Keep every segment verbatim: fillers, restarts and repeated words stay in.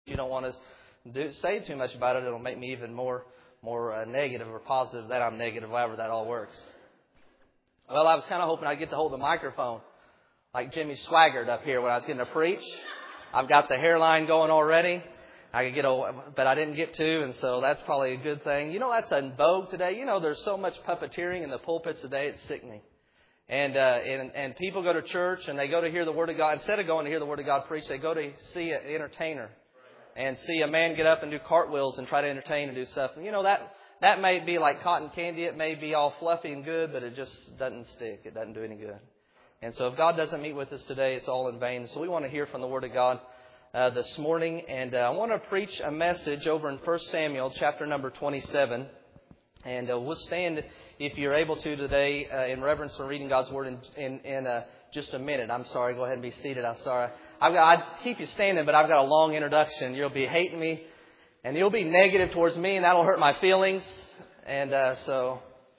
you don't want to do, say too much about it, it'll make me even more more uh, negative or positive that I'm negative, however that all works. Well, I was kind of hoping I'd get to hold the microphone like Jimmy Swaggart up here when I was getting to preach. I've got the hairline going already. I could get a, but I didn't get to, and so that's probably a good thing. You know, that's in vogue today. You know, there's so much puppeteering in the pulpits today, it's sickening. And, uh, and, and people go to church and they go to hear the Word of God. Instead of going to hear the Word of God preached, they go to see an entertainer and see a man get up and do cartwheels and try to entertain and do stuff. And, you know, that, that may be like cotton candy. It may be all fluffy and good, but it just doesn't stick. It doesn't do any good. And so if God doesn't meet with us today, it's all in vain. So we want to hear from the Word of God uh, this morning. And uh, I want to preach a message over in First Samuel chapter number twenty-seven. And uh, we'll stand, if you're able to today, uh, in reverence for reading God's Word in, in, in uh, just a minute. I'm sorry. Go ahead and be seated. I'm sorry. I've got, I'd keep you standing, but I've got a long introduction. You'll be hating me, and you'll be negative towards me, and that'll hurt my feelings. And uh, so,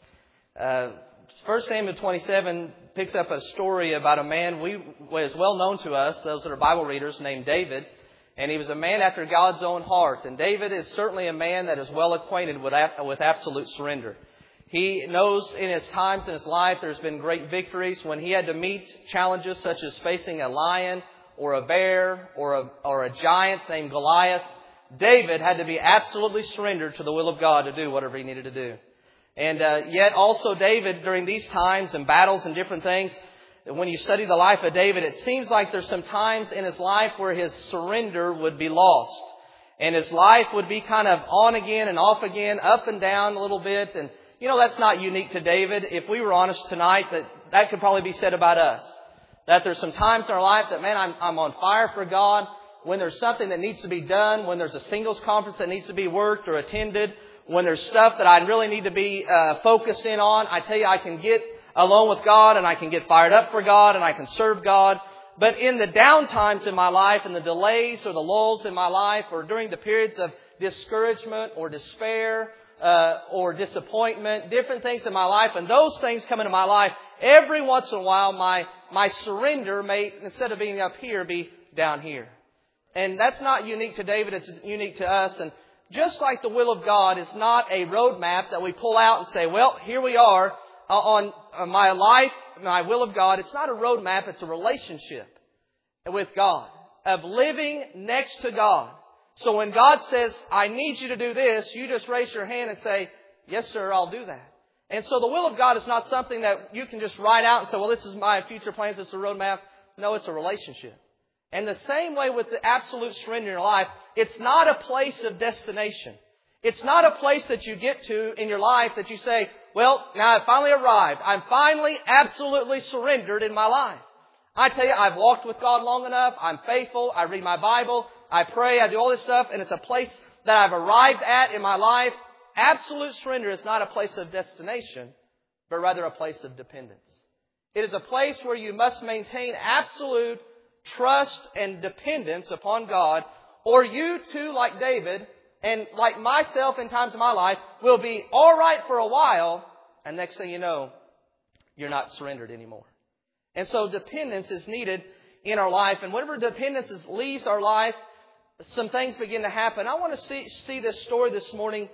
uh, First Samuel twenty-seven picks up a story about a man we was well known to us, those that are Bible readers, named David. And he was a man after God's own heart. And David is certainly a man that is well acquainted with, with absolute surrender. He knows in his times in his life there's been great victories when he had to meet challenges such as facing a lion or a bear or a, or a giant named Goliath. David had to be absolutely surrendered to the will of God to do whatever he needed to do. And uh, yet also David, during these times and battles and different things, when you study the life of David, it seems like there's some times in his life where his surrender would be lost. And his life would be kind of on again and off again, up and down a little bit. And, you know, that's not unique to David. If we were honest tonight, that, that could probably be said about us. That there's some times in our life that, man, I'm, I'm on fire for God. When there's something that needs to be done, when there's a singles conference that needs to be worked or attended, when there's stuff that I really need to be uh, focused in on, I tell you, I can get alone with God and I can get fired up for God and I can serve God. But in the down times in my life and the delays or the lulls in my life or during the periods of discouragement or despair uh, or disappointment, different things in my life, and those things come into my life, every once in a while my, my surrender may, instead of being up here, be down here. And that's not unique to David, it's unique to us. And just like the will of God is not a roadmap that we pull out and say, well, here we are on my life, my will of God. It's not a roadmap, it's a relationship with God, of living next to God. So when God says, I need you to do this, you just raise your hand and say, yes, sir, I'll do that. And so the will of God is not something that you can just write out and say, well, this is my future plans, it's a roadmap. No, it's a relationship. And the same way with the absolute surrender in your life, it's not a place of destination. It's not a place that you get to in your life that you say, well, now I've finally arrived. I'm finally absolutely surrendered in my life. I tell you, I've walked with God long enough. I'm faithful. I read my Bible. I pray. I do all this stuff. And it's a place that I've arrived at in my life. Absolute surrender is not a place of destination, but rather a place of dependence. It is a place where you must maintain absolute trust and dependence upon God, or you too, like David, and like myself in times of my life, will be all right for a while, and next thing you know, you're not surrendered anymore. And so dependence is needed in our life. And whenever dependence is, leaves our life, some things begin to happen. I want to see, see this story this morning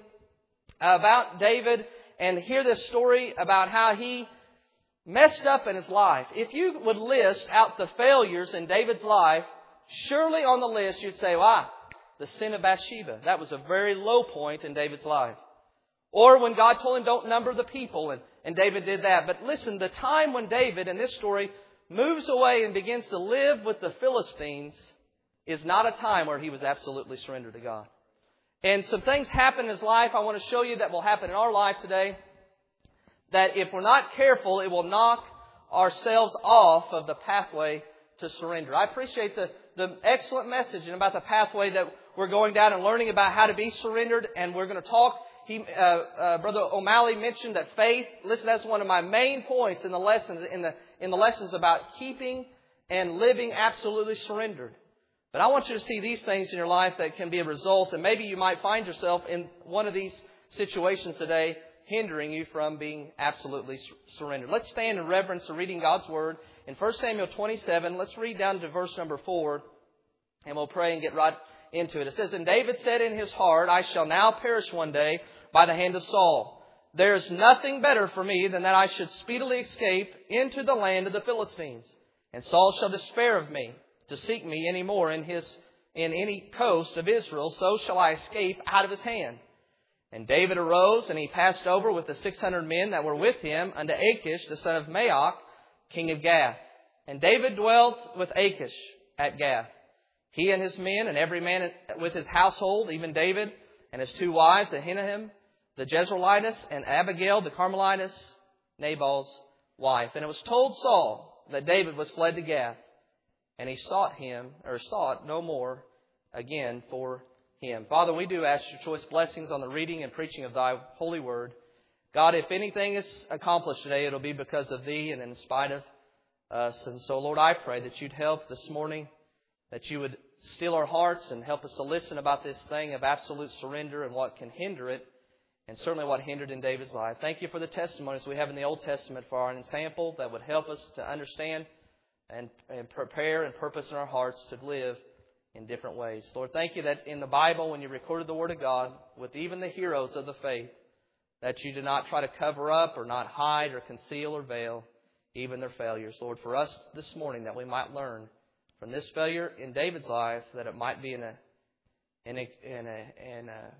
about David and hear this story about how he messed up in his life. If you would list out the failures in David's life, surely on the list you'd say, wow, the sin of Bathsheba. That was a very low point in David's life. Or when God told him don't number the people, and, and David did that. But listen, the time when David in this story moves away and begins to live with the Philistines is not a time where he was absolutely surrendered to God. And some things happen in his life I want to show you that will happen in our life today, that if we're not careful, it will knock ourselves off of the pathway to surrender. I appreciate the, the excellent message about the pathway that we're going down and learning about how to be surrendered. And we're going to talk. He, uh, uh, Brother O'Malley mentioned that faith. Listen, that's one of my main points in the lessons, in the, in the lessons about keeping and living absolutely surrendered. But I want you to see these things in your life that can be a result. And maybe you might find yourself in one of these situations today, hindering you from being absolutely surrendered. Let's stand in reverence to reading God's Word. In First Samuel twenty-seven, let's read down to verse number four. And we'll pray and get right into it. It says, and David said in his heart, I shall now perish one day by the hand of Saul. There is nothing better for me than that I should speedily escape into the land of the Philistines. And Saul shall despair of me to seek me any more in his in any coast of Israel. So shall I escape out of his hand. And David arose, and he passed over with the six hundred men that were with him unto Achish, the son of Maoch, king of Gath. And David dwelt with Achish at Gath, he and his men, and every man with his household, even David and his two wives, Ahinoam, the Jezreelitess, and Abigail, the Carmelitess, Nabal's wife. And it was told Saul that David was fled to Gath, and he sought him, or sought no more again for him. Father, we do ask your choice blessings on the reading and preaching of thy holy word. God, if anything is accomplished today, it'll be because of thee and in spite of us. And so, Lord, I pray that you'd help this morning, that you would still our hearts and help us to listen about this thing of absolute surrender and what can hinder it, and certainly what hindered in David's life. Thank you for the testimonies we have in the Old Testament for our example that would help us to understand and, and prepare and purpose in our hearts to live in different ways. Lord, thank you that in the Bible, when you recorded the Word of God, with even the heroes of the faith, that you did not try to cover up or not hide or conceal or veil even their failures. Lord, for us this morning, that we might learn from this failure in David's life, that it might be in a in a in a, in a,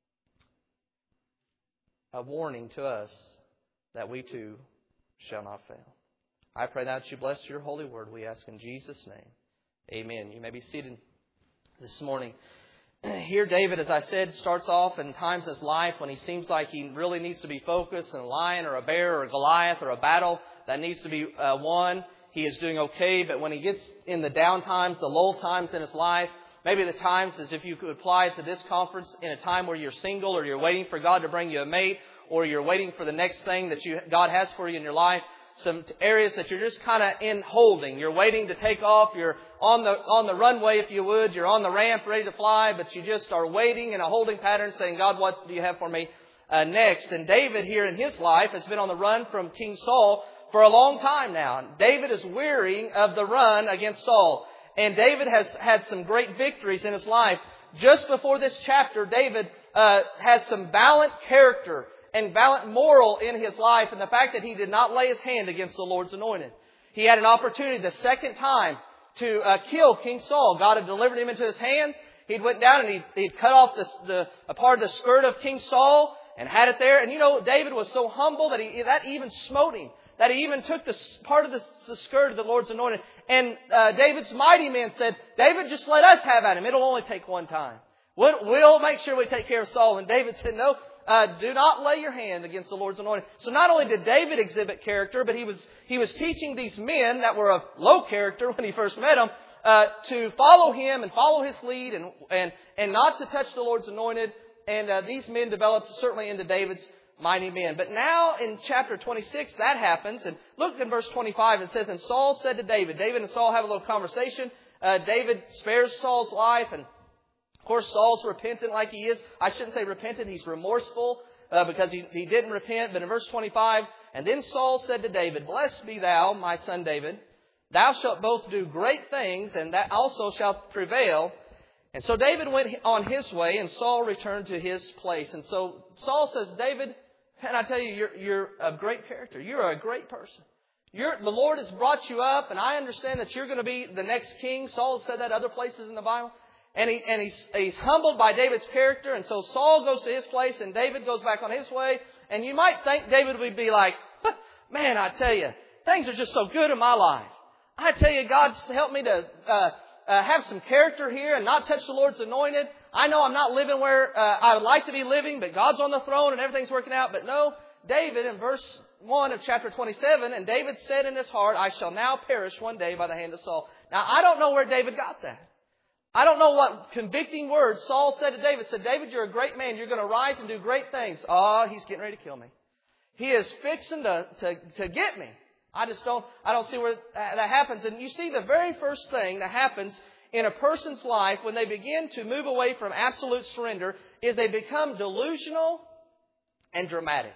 a warning to us that we too shall not fail. I pray that you bless your holy word. We ask in Jesus' name. Amen. You may be seated this morning. Here David, as I said, starts off in times in his life when he seems like he really needs to be focused on a lion or a bear or a Goliath or a battle that needs to be uh, won. He is doing okay, but when he gets in the down times, the lull times in his life, maybe the times as if you could apply it to this conference in a time where you're single or you're waiting for God to bring you a mate or you're waiting for the next thing that you God has for you in your life. Some areas that you're just kind of in holding. You're waiting to take off. You're on the on the runway, if you would. You're on the ramp ready to fly, but you just are waiting in a holding pattern saying, God, what do you have for me uh, next? And David here in his life has been on the run from King Saul for a long time now. David is wearying of the run against Saul. And David has had some great victories in his life. Just before this chapter, David uh, has some valiant character and valiant moral in his life, and the fact that he did not lay his hand against the Lord's anointed. He had an opportunity the second time to uh, kill King Saul. God had delivered him into his hands. He'd went down and he'd, he'd cut off the, the, a part of the skirt of King Saul and had it there. And you know, David was so humble that he, that even smote him. That he even took the part of the, the skirt of the Lord's anointed. And uh, David's mighty men said, David, just let us have at him. It'll only take one time. We'll, we'll make sure we take care of Saul. And David said, no, uh, do not lay your hand against the Lord's anointed. So not only did David exhibit character, but he was he was teaching these men that were of low character when he first met them uh, to follow him and follow his lead and and and not to touch the Lord's anointed. And uh, these men developed certainly into David's mighty men. But now in chapter twenty-six, that happens. And look in verse twenty-five. It says, and Saul said to David, David and Saul have a little conversation. Uh, David spares Saul's life. And of course, Saul's repentant like he is. I shouldn't say repentant. He's remorseful uh, because he, he didn't repent. But in verse twenty-five, and then Saul said to David, blessed be thou, my son David. Thou shalt both do great things, and that also shalt prevail. And so David went on his way, and Saul returned to his place. And so Saul says, David, and I tell you, you're, you're a great character. You're a great person. You're, the Lord has brought you up, and I understand that you're going to be the next king. Saul has said that other places in the Bible. And, he, and he's, he's humbled by David's character. And so Saul goes to his place, and David goes back on his way. And you might think David would be like, man, I tell you, things are just so good in my life. I tell you, God's helped me to uh, uh, have some character here and not touch the Lord's anointed. I know I'm not living where uh, I would like to be living, but God's on the throne and everything's working out. But no, David in verse one of chapter twenty-seven, and David said in his heart, I shall now perish one day by the hand of Saul. Now, I don't know where David got that. I don't know what convicting words Saul said to David. Said, David, you're a great man. You're going to rise and do great things. Oh, he's getting ready to kill me. He is fixing to, to, to get me. I just don't, I don't see where that happens. And you see the very first thing that happens in a person's life when they begin to move away from absolute surrender is they become delusional and dramatic.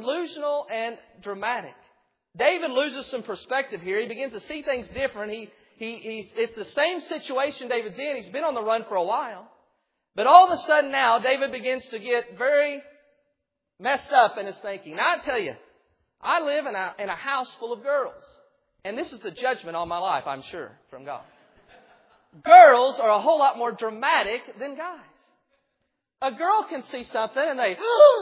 Delusional and dramatic. David loses some perspective here. He begins to see things different. He he, he's, it's the same situation David's in. He's been on the run for a while. But all of a sudden now, David begins to get very messed up in his thinking. Now, I tell you, I live in a, in a house full of girls. And this is the judgment on my life, I'm sure, from God. Girls are a whole lot more dramatic than guys. A girl can see something and they,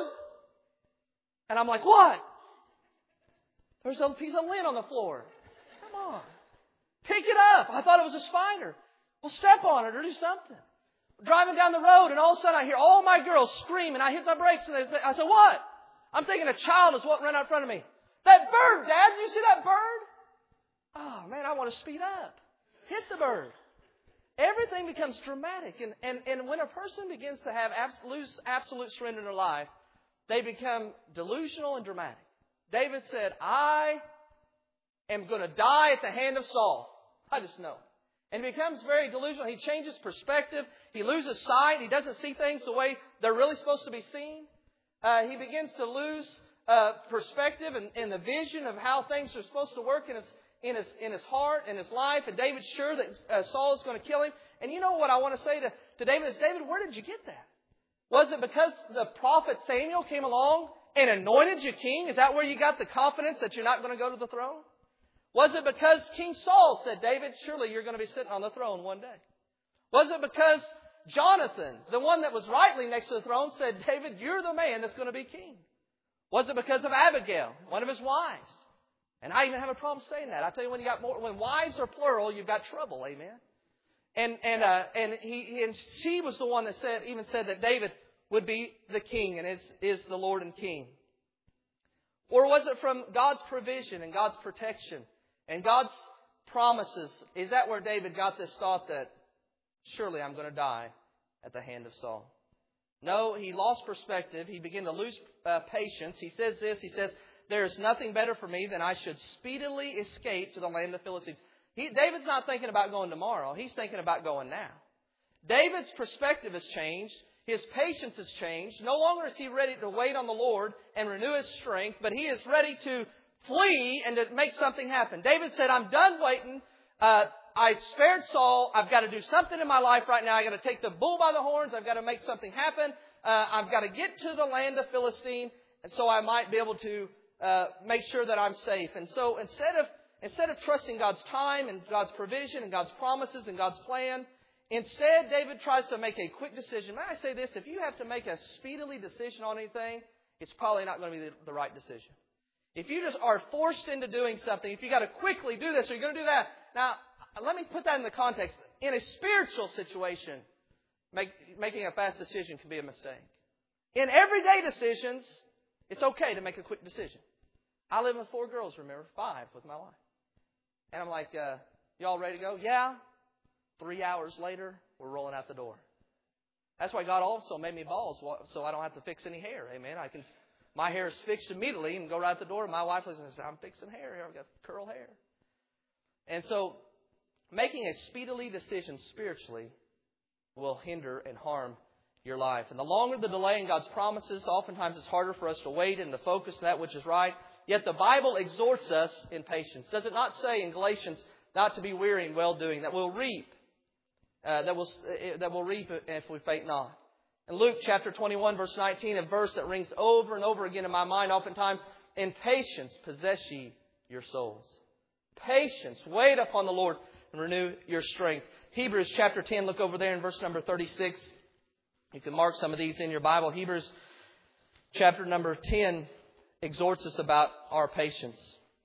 and I'm like, what? There's a piece of lint on the floor. Come on. Pick it up. I thought it was a spider. Well, step on it or do something. Driving down the road and all of a sudden I hear all my girls scream and I hit my brakes and they say, I said, what? I'm thinking a child is what ran out in front of me. That bird, Dad, did you see that bird? Oh, man, I want to speed up. Hit the bird. Everything becomes dramatic. And, and, and when a person begins to have absolute, absolute surrender in their life, they become delusional and dramatic. David said, I am going to die at the hand of Saul. I just know. And he becomes very delusional. He changes perspective. He loses sight. He doesn't see things the way they're really supposed to be seen. Uh, he begins to lose uh, perspective and, and the vision of how things are supposed to work in his in his in his heart and his life. And David's sure that uh, Saul is going to kill him. And you know what I want to say to, to David is, David, where did you get that? Was it because the prophet Samuel came along and anointed you king? Is that where you got the confidence that you're not going to go to the throne? Was it because King Saul said, David, surely you're going to be sitting on the throne one day? Was it because Jonathan, the one that was rightly next to the throne, said, David, you're the man that's going to be king? Was it because of Abigail, one of his wives? And I even have a problem saying that. I tell you, when you got more, when wives are plural, you've got trouble. Amen. And and uh, and he and she was the one that said, even said that David would be the king and is is the Lord and King. Or was it from God's provision and God's protection and God's promises? Is that where David got this thought that surely I'm going to die at the hand of Saul? No, he lost perspective. He began to lose uh, patience. He says this, he says, there is nothing better for me than I should speedily escape to the land of the Philistines. He, David's not thinking about going tomorrow. He's thinking about going now. David's perspective has changed. His patience has changed. No longer is he ready to wait on the Lord and renew his strength, but he is ready to flee and to make something happen. David said, I'm done waiting. Uh, I spared Saul. I've got to do something in my life right now. I've got to take the bull by the horns. I've got to make something happen. Uh, I've got to get to the land of Philistine, and so I might be able to uh, make sure that I'm safe. And so instead of instead of trusting God's time and God's provision and God's promises and God's plan, instead David tries to make a quick decision. May I say this? If you have to make a speedily decision on anything, it's probably not going to be the, the right decision. If you just are forced into doing something, if you got to quickly do this or you're going to do that. Now, let me put that in the context. In a spiritual situation, make, making a fast decision can be a mistake. In everyday decisions, it's okay to make a quick decision. I live with four girls, remember, five with my wife. And I'm like, uh, y'all ready to go? Yeah. Three hours later, we're rolling out the door. That's why God also made me bald, so I don't have to fix any hair. Amen. I can, my hair is fixed immediately and go right out the door. My wife listens and says, I'm fixing hair here. I've got curl hair. And so, making a speedily decision spiritually will hinder and harm your life. And the longer the delay in God's promises, oftentimes it's harder for us to wait and to focus on that which is right. Yet the Bible exhorts us in patience. Does it not say in Galatians not to be weary in well-doing, that we'll reap, uh, that we'll uh, that we'll reap if we faint not? In Luke chapter twenty-one, verse nineteen, a verse that rings over and over again in my mind oftentimes, in patience possess ye your souls. Patience, wait upon the Lord and renew your strength. Hebrews chapter ten, look over there in verse number thirty-six. You can mark some of these in your Bible. Hebrews chapter number ten exhorts us about our patience.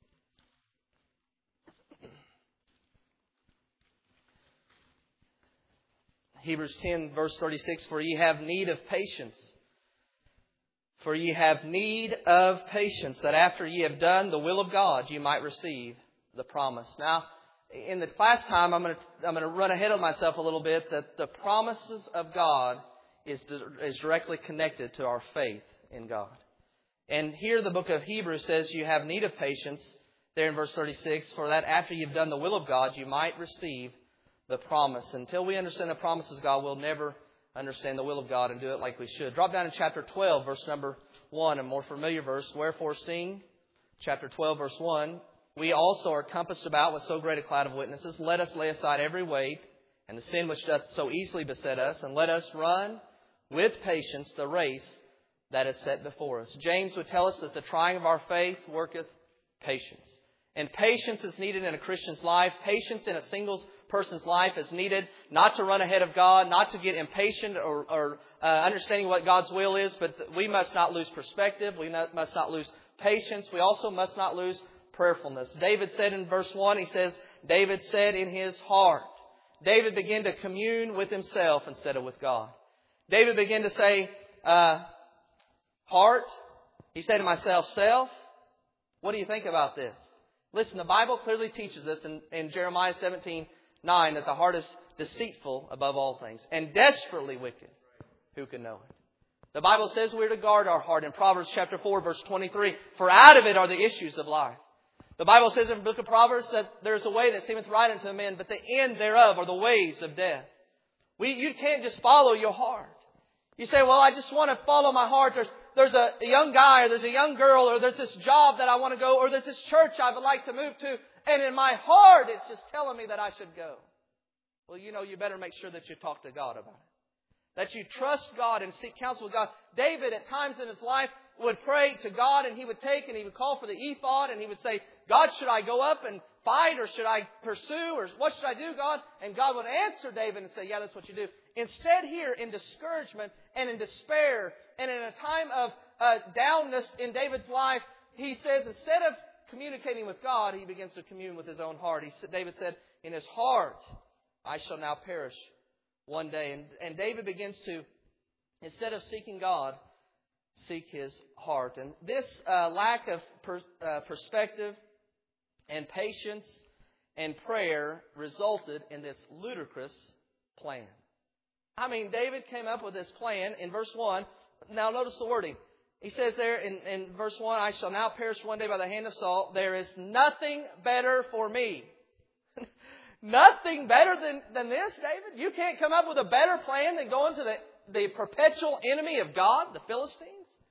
Hebrews ten, verse thirty-six, for ye have need of patience. For ye have need of patience, that after ye have done the will of God, ye might receive the promise. Now, in the class time, I'm going to I'm going to run ahead of myself a little bit. That the promises of God is is directly connected to our faith in God. And here the book of Hebrews says you have need of patience. There in verse thirty-six, for that after you've done the will of God, you might receive the promise. Until we understand the promises of God, we'll never understand the will of God and do it like we should. Drop down in chapter twelve, verse number one, a more familiar verse. Wherefore sing, chapter twelve, verse one. we also are compassed about with so great a cloud of witnesses. Let us lay aside every weight and the sin which doth so easily beset us, and let us run with patience the race that is set before us. James would tell us that the trying of our faith worketh patience. And patience is needed in a Christian's life. Patience in a single person's life is needed not to run ahead of God, not to get impatient or, or uh, understanding what God's will is, but we must not lose perspective. We not, must not lose patience. We also must not lose prayerfulness. David said in verse one, he says, David said in his heart. David began to commune with himself instead of with God. David began to say, uh, heart. He said to myself, self, what do you think about this? Listen, the Bible clearly teaches us in, in Jeremiah seventeen nine that the heart is deceitful above all things and desperately wicked. Who can know it? The Bible says we're to guard our heart in Proverbs chapter four, verse twenty-three. For out of it are the issues of life. The Bible says in the book of Proverbs that there's a way that seemeth right unto a man, but the end thereof are the ways of death. We, you can't just follow your heart. You say, well, I just want to follow my heart. There's, there's a, a young guy or there's a young girl or there's this job that I want to go or there's this church I would like to move to. And in my heart, it's just telling me that I should go. Well, you know, you better make sure that you talk to God about it. That you trust God and seek counsel with God. David, at times in his life, would pray to God and he would take and he would call for the ephod and he would say, God, should I go up and fight or should I pursue or what should I do, God? And God would answer David and say, yeah, that's what you do. Instead here, in discouragement and in despair and in a time of uh, downness in David's life, he says instead of communicating with God, he begins to commune with his own heart. He, David said, in his heart, I shall now perish one day. And, and David begins to, instead of seeking God, seek his heart. And this uh, lack of per, uh, perspective and patience and prayer resulted in this ludicrous plan. I mean, David came up with this plan in verse one. Now notice the wording. He says there in, in verse one, I shall now perish one day by the hand of Saul. There is nothing better for me. Nothing better than, than this, David? You can't come up with a better plan than going to the, the perpetual enemy of God, the Philistines?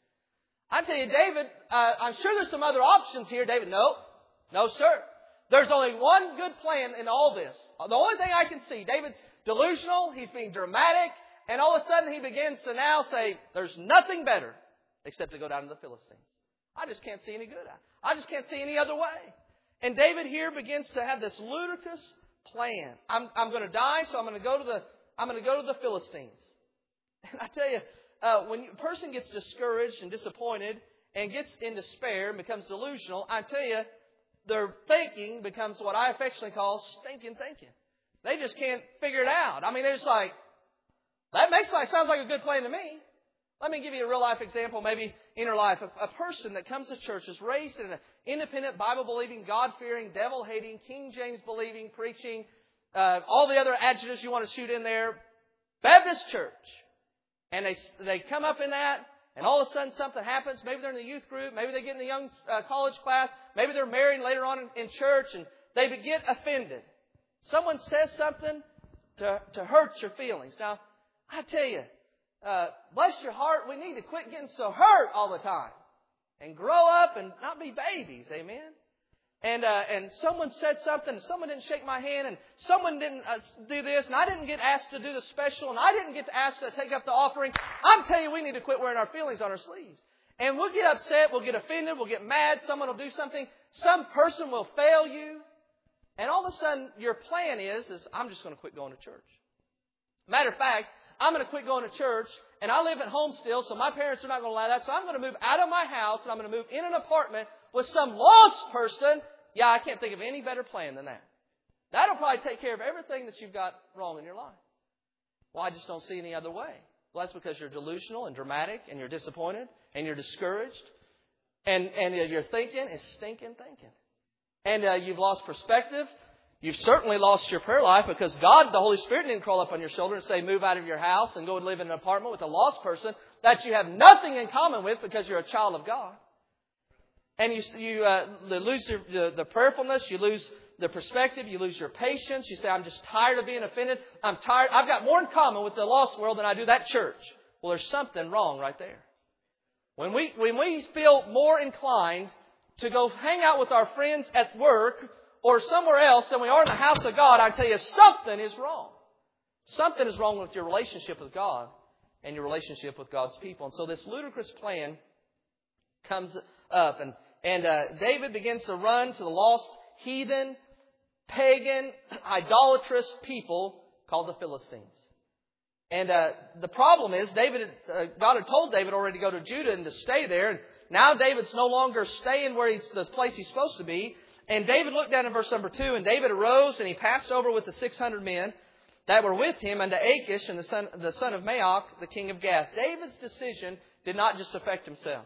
I tell you, David, uh, I'm sure there's some other options here. David, no. No, sir. There's only one good plan in all this. The only thing I can see, David's delusional, he's being dramatic, and all of a sudden he begins to now say, there's nothing better except to go down to the Philistines. I just can't see any good. I just can't see any other way. And David here begins to have this ludicrous plan. I'm, I'm going to die, so I'm going to go to the, I'm going to go to the Philistines. And I tell you, uh, when a person gets discouraged and disappointed and gets in despair and becomes delusional, I tell you, their thinking becomes what I affectionately call stinking thinking. They just can't figure it out. I mean, they're just like, that makes like sounds like a good plan to me. Let me give you a real life example, maybe in your life. A, a person that comes to church is raised in an independent, Bible-believing, God-fearing, devil-hating, King James-believing, preaching, uh, all the other adjectives you want to shoot in there, Baptist church. And they they come up in that, and all of a sudden something happens. Maybe they're in the youth group. Maybe they get in the young uh, college class. Maybe they're married later on in, in church, and they get offended. Someone says something to, to hurt your feelings. Now, I tell you, uh, bless your heart, we need to quit getting so hurt all the time and grow up and not be babies. Amen? And uh, and someone said something, and someone didn't shake my hand, and someone didn't uh, do this, and I didn't get asked to do the special, and I didn't get asked to take up the offering. I'm telling you, we need to quit wearing our feelings on our sleeves. And we'll get upset, we'll get offended, we'll get mad, someone will do something, some person will fail you, and all of a sudden your plan is, is I'm just going to quit going to church. Matter of fact, I'm going to quit going to church, and I live at home still, so my parents are not going to allow that, so I'm going to move out of my house, and I'm going to move in an apartment with some lost person. Yeah, I can't think of any better plan than that. That'll probably take care of everything that you've got wrong in your life. Well, I just don't see any other way. Well, that's because you're delusional and dramatic, and you're disappointed, and you're discouraged, and, and your thinking is stinking thinking. And uh, you've lost perspective. You've certainly lost your prayer life because God, the Holy Spirit, didn't crawl up on your shoulder and say, move out of your house and go and live in an apartment with a lost person that you have nothing in common with because you're a child of God. And you, you uh, lose your, the, the prayerfulness, you lose the perspective, you lose your patience. You say, I'm just tired of being offended. I'm tired. I've got more in common with the lost world than I do that church. Well, there's something wrong right there. When we, when we feel more inclined to go hang out with our friends at work or somewhere else than we are in the house of God, I tell you, something is wrong. Something is wrong with your relationship with God and your relationship with God's people. And so this ludicrous plan comes up. And, and uh, David begins to run to the lost heathen, pagan, idolatrous people called the Philistines. And uh, the problem is, David, uh, God had told David already to go to Judah and to stay there. And now David's no longer staying where he's the place he's supposed to be. And David looked down in verse number two, and David arose and he passed over with the six hundred men that were with him unto Achish and the son, the son of Maoch, the king of Gath. David's decision did not just affect himself.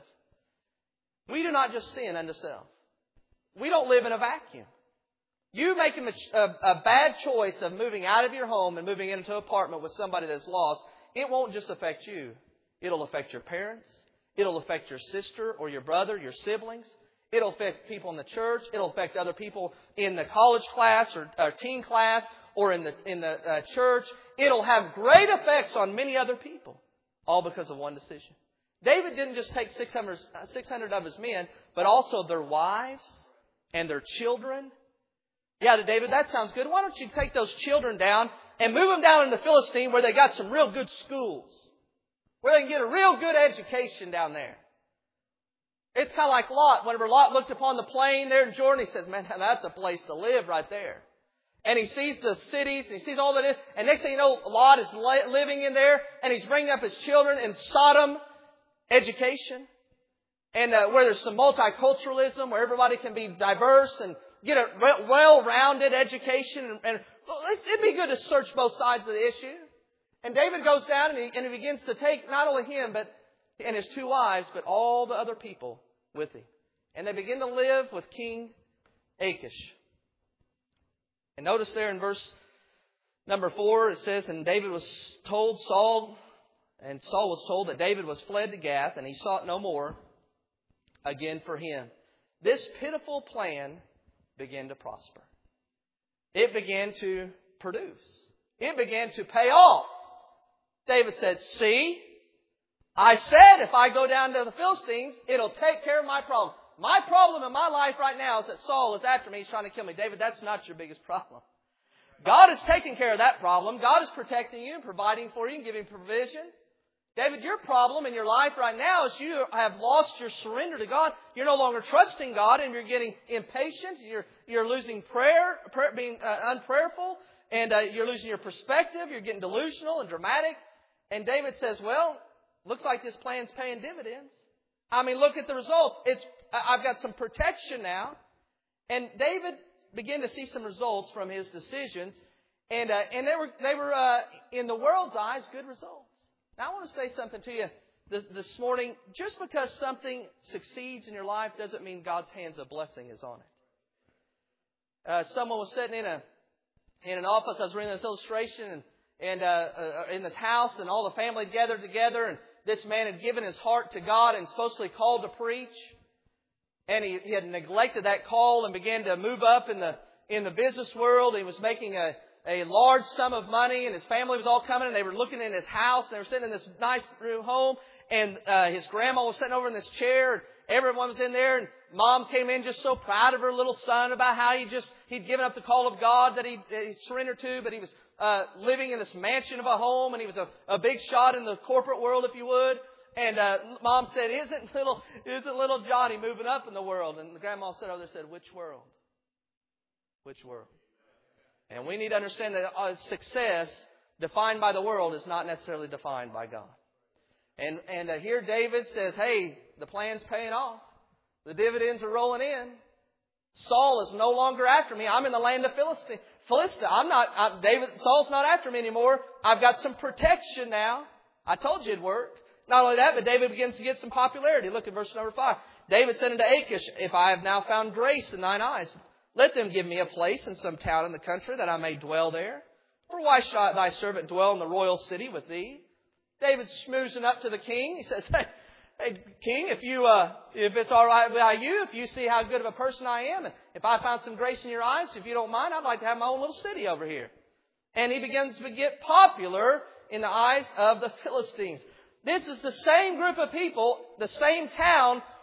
We do not just sin unto self. We don't live in a vacuum. You make a, a, a bad choice of moving out of your home and moving into an apartment with somebody that's lost. It won't just affect you. It'll affect your parents. It'll affect your sister or your brother, your siblings. It'll affect people in the church. It'll affect other people in the college class or, or teen class or in the, in the uh, church. It'll have great effects on many other people, all because of one decision. David didn't just take six hundred, six hundred of his men, but also their wives and their children. Yeah, to David, that sounds good. Why don't you take those children down and move them down into Philistine where they got some real good schools, where they can get a real good education down there. It's kind of like Lot. Whenever Lot looked upon the plain there in Jordan, he says, man, that's a place to live right there. And he sees the cities, and he sees all that is. And next thing you know, Lot is living in there, and he's bringing up his children in Sodom education. And uh, where there's some multiculturalism, where everybody can be diverse and get a well-rounded education. And, and well, it'd be good to search both sides of the issue. And David goes down and he, and he begins to take not only him but and his two wives, but all the other people with him. And they begin to live with King Achish. And notice there in verse number four, it says, and David was told, Saul, and Saul was told that David was fled to Gath, and he sought no more again for him. This pitiful plan began to prosper. It began to produce. It began to pay off. David said, see, I said if I go down to the Philistines, it'll take care of my problem. My problem in my life right now is that Saul is after me. He's trying to kill me. David, that's not your biggest problem. God is taking care of that problem. God is protecting you and providing for you and giving provision. David, your problem in your life right now is you have lost your surrender to God. You're no longer trusting God, and you're getting impatient. You're, you're losing prayer, prayer being uh, unprayerful, and uh, you're losing your perspective. You're getting delusional and dramatic. And David says, well, looks like this plan's paying dividends. I mean, look at the results. It's I've got some protection now. And David began to see some results from his decisions. And uh, and they were, they were uh, in the world's eyes, good results. Now, I want to say something to you this, this morning. Just because something succeeds in your life doesn't mean God's hands of blessing is on it. Uh, someone was sitting in a in an office. I was reading this illustration and, and uh, uh, in this house, and all the family gathered together. And this man had given his heart to God and supposedly called to preach. And he, he had neglected that call and began to move up in the in the business world. He was making a a large sum of money, and his family was all coming, and they were looking in his house, and they were sitting in this nice room home, and uh, his grandma was sitting over in this chair, and everyone was in there, and Mom came in just so proud of her little son about how he just, he'd given up the call of God that he, he surrendered to, but he was uh, living in this mansion of a home, and he was a, a big shot in the corporate world, if you would. And uh, Mom said, isn't little, isn't little Johnny moving up in the world? And the grandma sat over there and said, which world? Which world? And we need to understand that uh, success defined by the world is not necessarily defined by God. And and uh, here David says, hey, the plan's paying off. The dividends are rolling in. Saul is no longer after me. I'm in the land of Philistine. Philistia. I'm not, I'm, David, Saul's not after me anymore. I've got some protection now. I told you it'd work. Not only that, but David begins to get some popularity. Look at verse number five. David said unto Achish, if I have now found grace in thine eyes, let them give me a place in some town in the country that I may dwell there. For why should thy servant dwell in the royal city with thee? David's schmoozing up to the king. He says, hey, hey king, if you, uh, if it's all right by you, if you see how good of a person I am, and if I found some grace in your eyes, if you don't mind, I'd like to have my own little city over here. And he begins to get popular in the eyes of the Philistines. This is the same group of people, the same town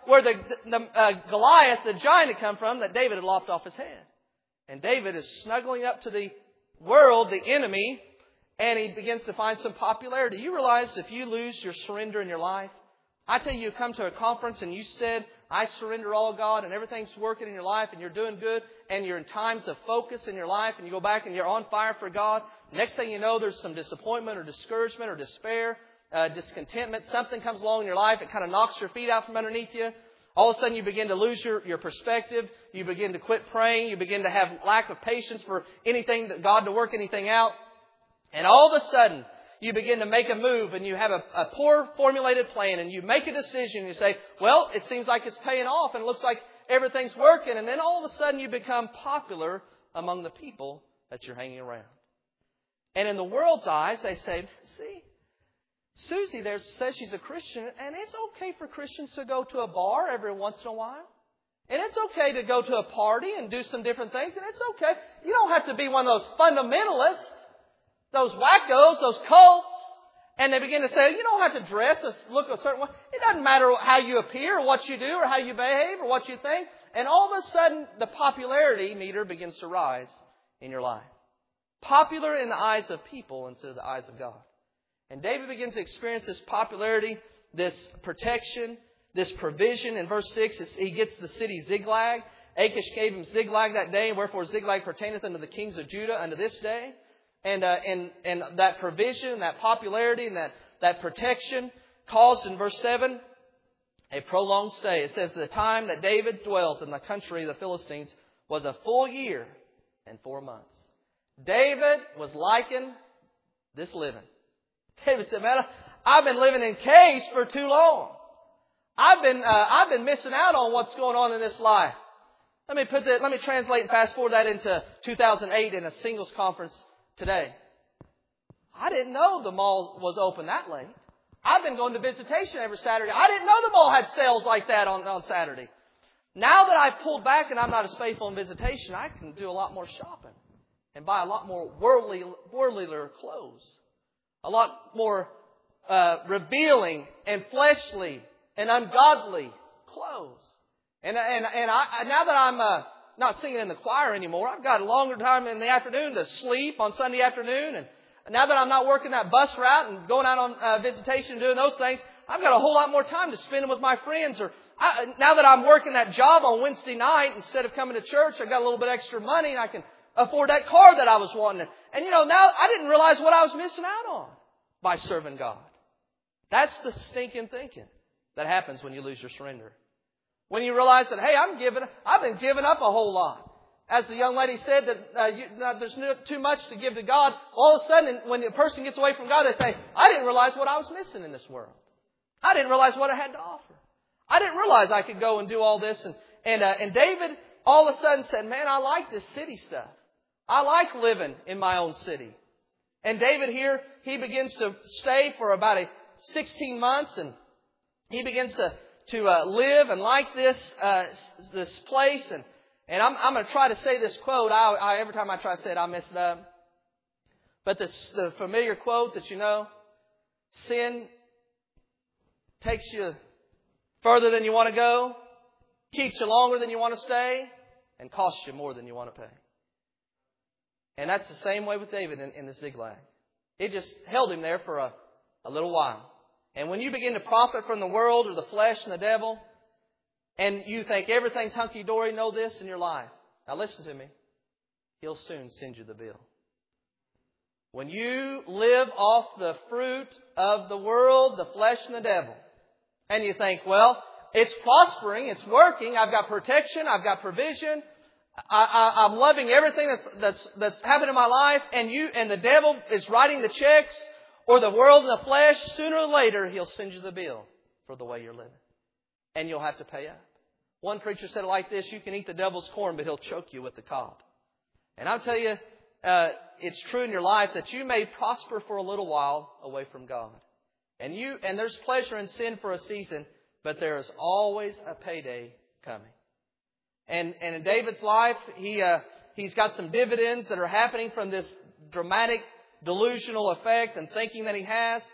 where the, the uh, Goliath, the giant, had come from that David had lopped off his head. And David is snuggling up to the world, the enemy, and he begins to find some popularity. You realize if you lose your surrender in your life, I tell you, you come to a conference and you said, I surrender all, God, and everything's working in your life and you're doing good and you're in times of focus in your life and you go back and you're on fire for God. Next thing you know, there's some disappointment or discouragement or despair, uh, discontentment. Something comes along in your life. It kind of knocks your feet out from underneath you. All of a sudden you begin to lose your, your perspective. You begin to quit praying. You begin to have lack of patience for anything, that God to work anything out. And all of a sudden, you begin to make a move and you have a, a poor formulated plan and you make a decision and you say, well, it seems like it's paying off and it looks like everything's working. And then all of a sudden you become popular among the people that you're hanging around. And in the world's eyes, they say, see, Susie there says she's a Christian and it's okay for Christians to go to a bar every once in a while. And it's okay to go to a party and do some different things. And it's okay. You don't have to be one of those fundamentalists. Those wackos, those cults, and they begin to say, you don't have to dress or look a certain way. It doesn't matter how you appear or what you do or how you behave or what you think. And all of a sudden, the popularity meter begins to rise in your life. Popular in the eyes of people instead of the eyes of God. And David begins to experience this popularity, this protection, this provision. In verse six, he gets the city Ziklag. Achish gave him Ziklag that day, wherefore Ziklag pertaineth unto the kings of Judah unto this day. And, uh, and, and that provision, that popularity, and that, that protection caused in verse seven a prolonged stay. It says the time that David dwelt in the country of the Philistines was a full year and four months. David was liking this living. David said, man, I've been living in caves for too long. I've been, uh, I've been missing out on what's going on in this life. Let me put that, let me translate and fast forward that into two thousand eight in a singles conference today. I didn't know the mall was open that late. I've been going to visitation every Saturday. I didn't know the mall had sales like that on, on Saturday. Now that I've pulled back and I'm not as faithful in visitation, I can do a lot more shopping and buy a lot more worldly, worldlier clothes. A lot more uh, revealing and fleshly and ungodly clothes. And, and, and I, now that I'm uh, not singing in the choir anymore, I've got a longer time in the afternoon to sleep on Sunday afternoon. And now that I'm not working that bus route and going out on uh, visitation and doing those things, I've got a whole lot more time to spend with my friends. Or I, now that I'm working that job on Wednesday night, instead of coming to church, I've got a little bit extra money and I can afford that car that I was wanting. And you know, now I didn't realize what I was missing out on by serving God. That's the stinking thinking that happens when you lose your surrender. When you realize that, hey, I'm giving, I've been giving up a whole lot. As the young lady said, that uh, you, uh, there's no, too much to give to God. All of a sudden, when a person gets away from God, they say, I didn't realize what I was missing in this world. I didn't realize what I had to offer. I didn't realize I could go and do all this. And and, uh, and David all of a sudden said, man, I like this city stuff. I like living in my own city. And David here, he begins to stay for about a sixteen months, and he begins to to uh, live and like this uh, this place. And and I'm I'm going to try to say this quote. I, I every time I try to say it, I mess it up. But this the familiar quote that you know: sin takes you further than you want to go, keeps you longer than you want to stay, and costs you more than you want to pay. And that's the same way with David in, in the Ziklag. It just held him there for a, a little while. And when you begin to profit from the world or the flesh and the devil, and you think everything's hunky-dory, know this in your life. Now listen to me. He'll soon send you the bill. When you live off the fruit of the world, the flesh and the devil, and you think, well, it's prospering, it's working, I've got protection, I've got provision, I, I, I'm loving everything that's, that's, that's happened in my life, and you, and the devil is writing the checks, or the world and the flesh, sooner or later, he'll send you the bill for the way you're living. And you'll have to pay up. One preacher said it like this: you can eat the devil's corn, but he'll choke you with the cob. And I'll tell you, uh, it's true in your life that you may prosper for a little while away from God. And you, and there's pleasure in sin for a season, but there is always a payday coming. And, and in David's life, he, uh, he's got some dividends that are happening from this dramatic delusional effect and thinking that he has.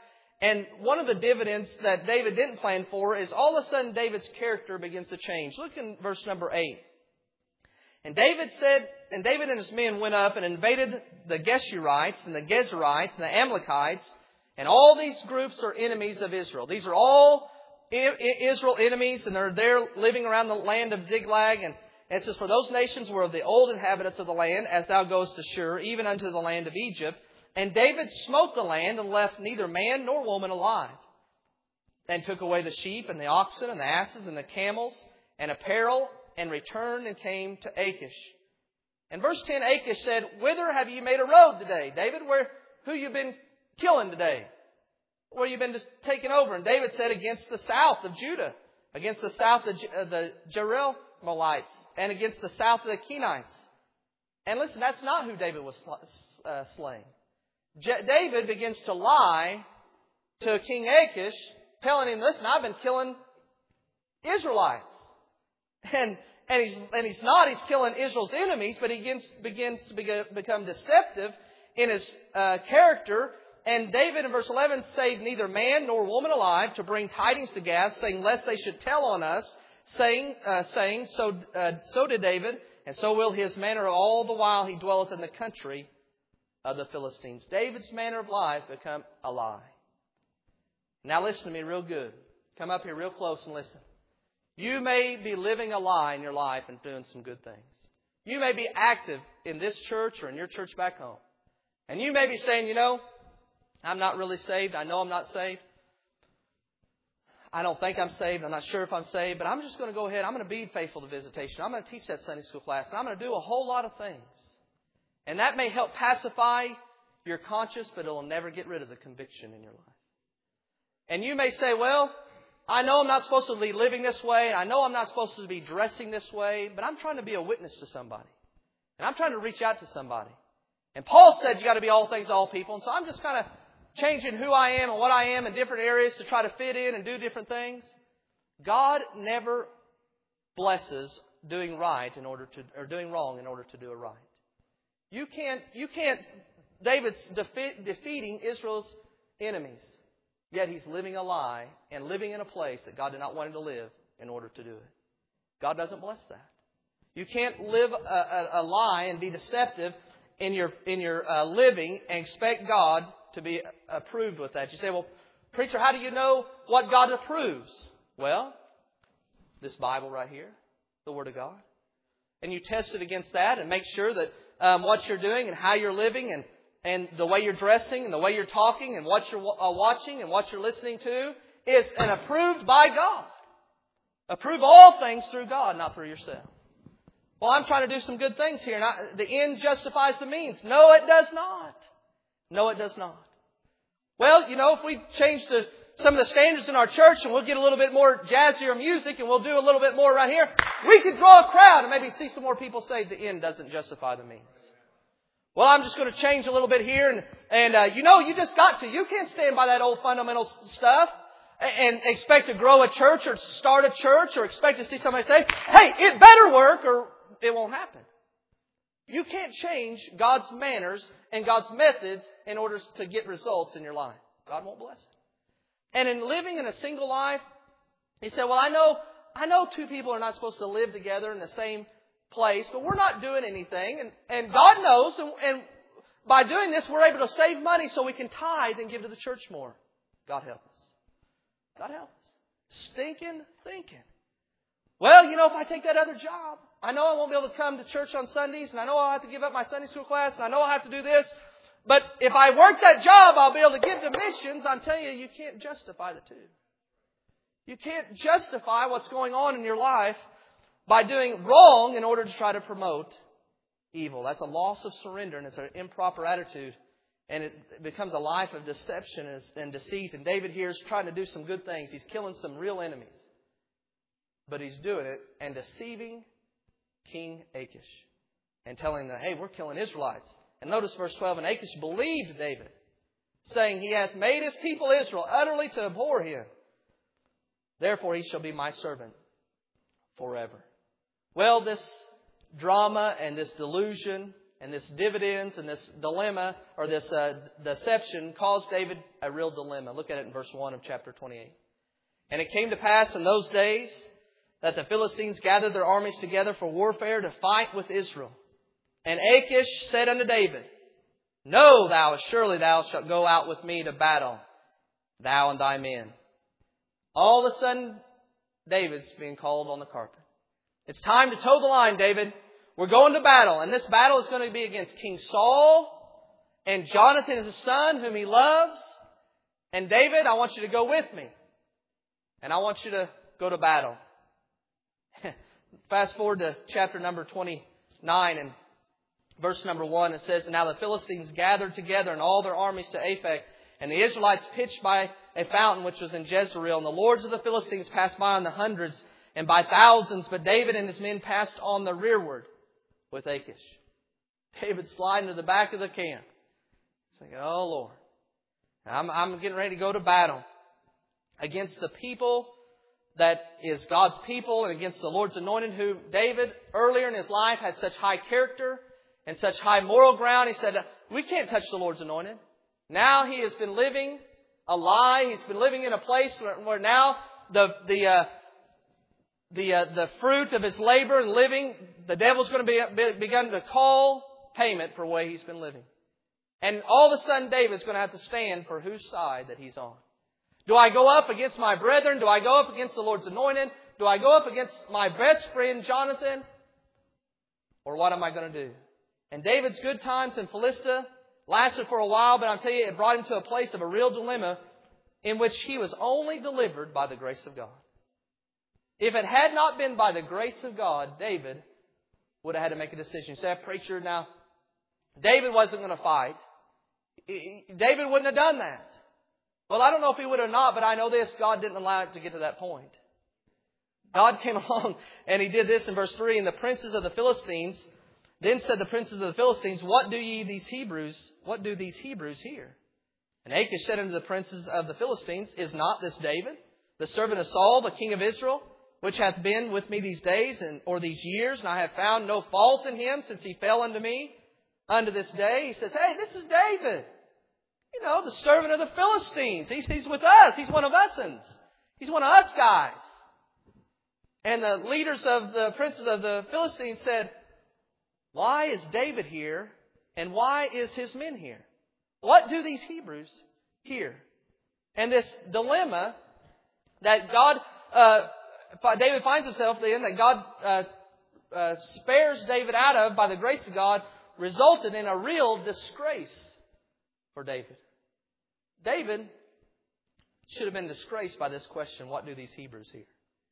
And one of the dividends that David didn't plan for is all of a sudden David's character begins to change. Look in verse number eight. And David said, and David and his men went up and invaded the Geshurites and the Gezerites and the Amalekites. And all these groups are enemies of Israel. These are all Israel enemies, and they're there living around the land of Ziklag. And it says, for those nations were of the old inhabitants of the land, as thou goest to Shur, even unto the land of Egypt. And David smote the land and left neither man nor woman alive. And took away the sheep and the oxen and the asses and the camels and apparel, and returned and came to Achish. And verse ten, Achish said, whither have you made a road today, David? Where, who you been killing today? Where you been just taking over? And David said, against the south of Judah, against the south of the Jerahmeelites, and against the south of the Kenites. And listen, that's not who David was uh, slaying. Je- David begins to lie to King Achish, telling him, listen, I've been killing Israelites. And and he's and he's not. He's killing Israel's enemies, but he begins, begins to be, become deceptive in his uh, character. And David in verse eleven saved neither man nor woman alive to bring tidings to Gath, saying, lest they should tell on us, saying, uh, saying, so uh, so did David, and so will his manner all the while he dwelleth in the country of the Philistines. David's manner of life become a lie. Now listen to me real good. Come up here real close and listen. You may be living a lie in your life and doing some good things. You may be active in this church or in your church back home. And you may be saying, you know, I'm not really saved. I know I'm not saved. I don't think I'm saved. I'm not sure if I'm saved. But I'm just going to go ahead. I'm going to be faithful to visitation. I'm going to teach that Sunday school class. And I'm going to do a whole lot of things. And that may help pacify your conscience, but it will never get rid of the conviction in your life. And you may say, well, I know I'm not supposed to be living this way. I know I'm not supposed to be dressing this way. But I'm trying to be a witness to somebody. And I'm trying to reach out to somebody. And Paul said you got to be all things to all people. And so I'm just kind of changing who I am and what I am in different areas to try to fit in and do different things. God never blesses doing right in order to, or doing wrong in order to do it right. You can't, you can't, David's defe- defeating Israel's enemies. Yet he's living a lie and living in a place that God did not want him to live in order to do it. God doesn't bless that. You can't live a, a, a lie and be deceptive in your, in your uh, living and expect God to be approved with that. You say, well, preacher, how do you know what God approves? Well, this Bible right here, the Word of God. And you test it against that and make sure that um, what you're doing and how you're living and, and the way you're dressing and the way you're talking and what you're uh, watching and what you're listening to is an approved by God. Approve all things through God, not through yourself. Well, I'm trying to do some good things here. And I, the end justifies the means. No, it does not. No, it does not. Well, you know, if we change the, some of the standards in our church and we'll get a little bit more jazzier music and we'll do a little bit more right here, we could draw a crowd and maybe see some more people saved. The end doesn't justify the means. Well, I'm just going to change a little bit here. And, and uh, you know, you just got to. You can't stand by that old fundamental stuff and expect to grow a church or start a church or expect to see somebody say, hey, it better work or it won't happen. You can't change God's manners and God's methods in order to get results in your life. God won't bless it. And in living in a single life, he said, well, I know, I know two people are not supposed to live together in the same place, but we're not doing anything. And, and God knows, and, and by doing this, we're able to save money so we can tithe and give to the church more. God help us. God help us. Stinking thinking. Well, you know, if I take that other job, I know I won't be able to come to church on Sundays, and I know I'll have to give up my Sunday school class, and I know I'll have to do this. But if I work that job, I'll be able to give to missions. I'm telling you, you can't justify the two. You can't justify what's going on in your life by doing wrong in order to try to promote evil. That's a loss of surrender, and it's an improper attitude. And it becomes a life of deception and deceit. And David here is trying to do some good things. He's killing some real enemies. But he's doing it and deceiving King Achish and telling them, hey, we're killing Israelites. And notice verse twelve, and Achish believed David, saying, he hath made his people Israel utterly to abhor him. Therefore he shall be my servant forever. Well, this drama and this delusion And this dividends and this dilemma or this uh, deception caused David a real dilemma. Look at it in verse one of chapter twenty-eight. And it came to pass in those days that the Philistines gathered their armies together for warfare to fight with Israel. And Achish said unto David, Know thou, surely thou shalt go out with me to battle, thou and thy men. All of a sudden, David's being called on the carpet. It's time to toe the line, David. We're going to battle. And this battle is going to be against King Saul and Jonathan, his son, whom he loves. And David, I want you to go with me. And I want you to go to battle. Fast forward to chapter number twenty-nine and verse number one. It says, Now the Philistines gathered together and all their armies to Aphek. And the Israelites pitched by a fountain which was in Jezreel. And the lords of the Philistines passed by on the hundreds and by thousands. But David and his men passed on the rearward with Achish. David sliding to the back of the camp. He's thinking, oh Lord, I'm, I'm getting ready to go to battle against the people that is God's people and against the Lord's anointed, who David earlier in his life had such high character and such high moral ground. He said, we can't touch the Lord's anointed. Now he has been living a lie. He's been living in a place where, where now the the uh, the uh, the fruit of his labor and living, the devil's going to be, be begun to call payment for the way he's been living. And all of a sudden, David's going to have to stand for whose side that he's on. Do I go up against my brethren? Do I go up against the Lord's anointed? Do I go up against my best friend, Jonathan? Or what am I going to do? And David's good times in Philistia lasted for a while, but I'll tell you, it brought him to a place of a real dilemma in which he was only delivered by the grace of God. If it had not been by the grace of God, David would have had to make a decision. You say, preacher, now, David wasn't going to fight. David wouldn't have done that. Well, I don't know if he would or not, but I know this. God didn't allow it to get to that point. God came along and He did this in verse three. And the princes of the Philistines, then said the princes of the Philistines, What do ye these Hebrews, what do these Hebrews here? And Achish said unto the princes of the Philistines, Is not this David, the servant of Saul, the king of Israel, which hath been with me these days and or these years, and I have found no fault in him since he fell unto me unto this day? He says, hey, this is David. You know, the servant of the Philistines. He's, he's with us. He's one of us. He's one of us guys. And the leaders of the princes of the Philistines said, why is David here? And why is his men here? What do these Hebrews here? And this dilemma that God, uh, David finds himself in, that God uh, uh, spares David out of by the grace of God, resulted in a real disgrace for David. David should have been disgraced by this question, what do these Hebrews here?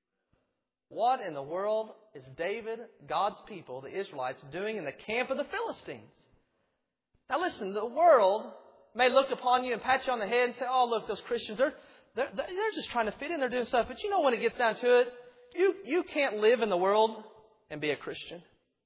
What in the world is David, God's people, the Israelites, doing in the camp of the Philistines? Now listen, the world may look upon you and pat you on the head and say, oh, look, those Christians, they're, they're, they're just trying to fit in, they're doing stuff. But you know, when it gets down to it, you, you can't live in the world and be a Christian.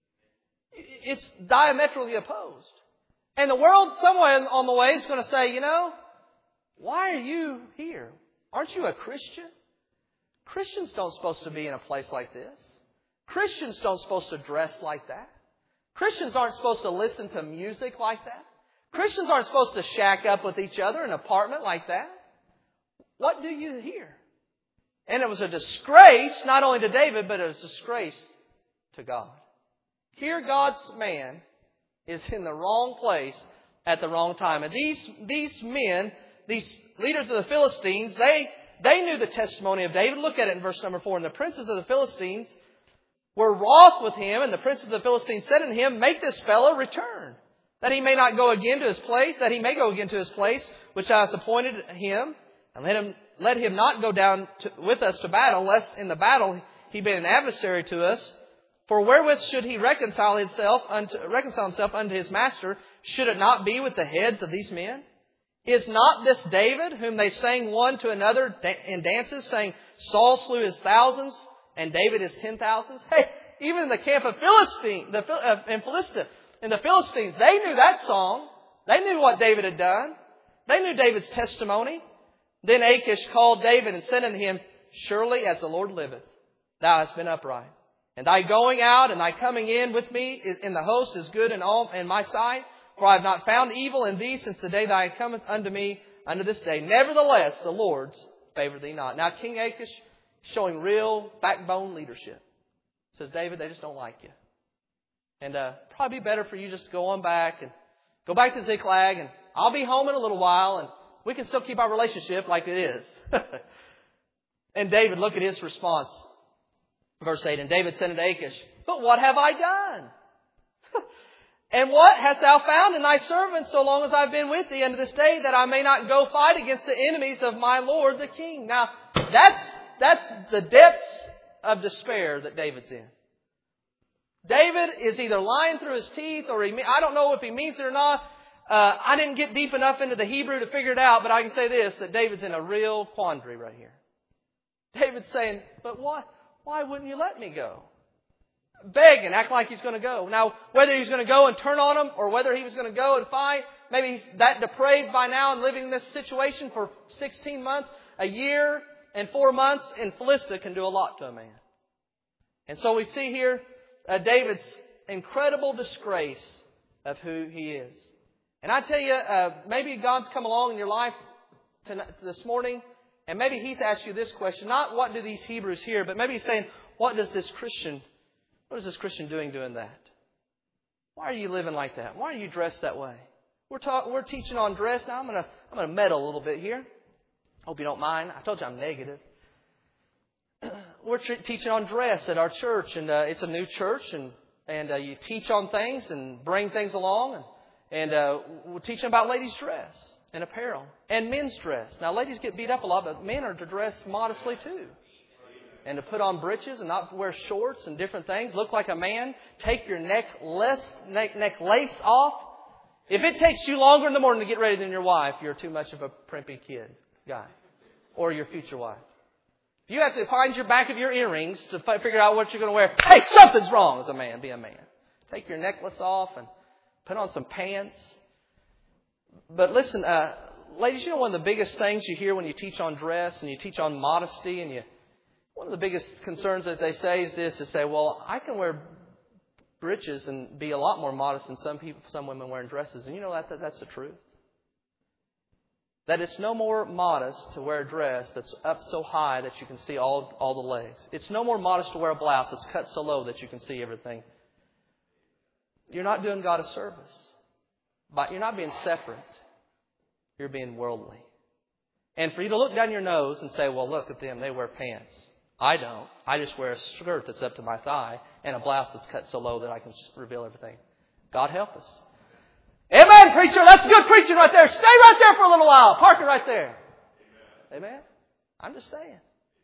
It's diametrically opposed. And the world somewhere on the way is going to say, you know, why are you here? Aren't you a Christian? Christians don't supposed to be in a place like this. Christians don't supposed to dress like that. Christians aren't supposed to listen to music like that. Christians aren't supposed to shack up with each other in an apartment like that. What do you hear? And it was a disgrace, not only to David, but it was a disgrace to God. Here God's man is in the wrong place at the wrong time. And these, these men, these leaders of the Philistines, they, they knew the testimony of David. Look at it in verse number four. And the princes of the Philistines were wroth with him, and the princes of the Philistines said unto him, Make this fellow return, that he may not go again to his place, that he may go again to his place, which I have appointed him, and let him let him not go down to, with us to battle, lest in the battle he be an adversary to us. For wherewith should he reconcile himself unto, reconcile himself unto his master? Should it not be with the heads of these men? Is not this David, whom they sang one to another in dances, saying, Saul slew his thousands, and David his ten thousands? Hey, even in the camp of Philistine, the, uh, in Philistia, in the Philistines, they knew that song. They knew what David had done. They knew David's testimony. Then Achish called David and said unto him, Surely as the Lord liveth, thou hast been upright. And thy going out and thy coming in with me in the host is good in all in my sight. For I have not found evil in thee since the day thy cometh unto me unto this day. Nevertheless, the Lord's favor thee not. Now, King Achish showing real backbone leadership. Says, David, they just don't like you. And uh, probably better for you just to go on back and go back to Ziklag, and I'll be home in a little while, and we can still keep our relationship like it is. And David, look at his response. Verse eight, and David said unto Achish, but what have I done? And what hast thou found in thy servant so long as I've been with thee unto this day, that I may not go fight against the enemies of my Lord the king? Now, that's, that's the depths of despair that David's in. David is either lying through his teeth, or he, I don't know if he means it or not. Uh, I didn't get deep enough into the Hebrew to figure it out, but I can say this, that David's in a real quandary right here. David's saying, but why, why wouldn't you let me go? Beg and act like he's going to go. Now, whether he's going to go and turn on him, or whether he was going to go and fight, maybe he's that depraved by now and living in this situation for sixteen months, a year and four months in Philistia can do a lot to a man. And so we see here uh, David's incredible disgrace of who he is. And I tell you, uh, maybe God's come along in your life tonight, this morning, and maybe He's asked you this question. Not what do these Hebrews hear, but maybe He's saying, what does this Christian, what is this Christian doing doing that? Why are you living like that? Why are you dressed that way? We're talk, we're teaching on dress. Now I'm going to I'm going to meddle a little bit here. Hope you don't mind. I told you I'm negative. We're t- teaching on dress at our church, and uh, it's a new church, and and uh, you teach on things and bring things along, and and uh, we're teaching about ladies' dress and apparel and men's dress. Now, ladies get beat up a lot, but men are to dress modestly too, and to put on breeches and not wear shorts and different things. Look like a man. Take your neck less neck, neck lace off. If it takes you longer in the morning to get ready than your wife, you're too much of a primpy kid guy, or your future wife. If you have to find your back of your earrings to figure out what you're going to wear, hey, something's wrong as a man. Be a man. Take your necklace off and put on some pants. But listen, uh, ladies, you know one of the biggest things you hear when you teach on dress and you teach on modesty, and you one of the biggest concerns that they say is this: to say, well, I can wear breeches and be a lot more modest than some people, some women wearing dresses. And you know that, that that's the truth. That it's no more modest to wear a dress that's up so high that you can see all, all the legs. It's no more modest to wear a blouse that's cut so low that you can see everything. You're not doing God a service. But you're not being separate. You're being worldly. And for you to look down your nose and say, well, look at them, they wear pants. I don't. I just wear a skirt that's up to my thigh and a blouse that's cut so low that I can reveal everything. God help us. Amen, preacher. That's good preaching right there. Stay right there for a little while. Park it right there. Amen. Amen? I'm just saying.